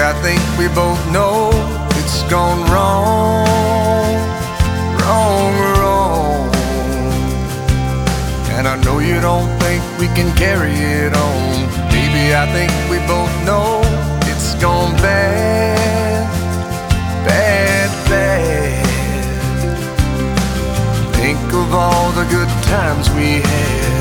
I think we both know it's gone wrong, wrong, wrong. And I know you don't think we can carry it on. Baby, I think we both know it's gone bad, bad, bad. Think of all the good times we had.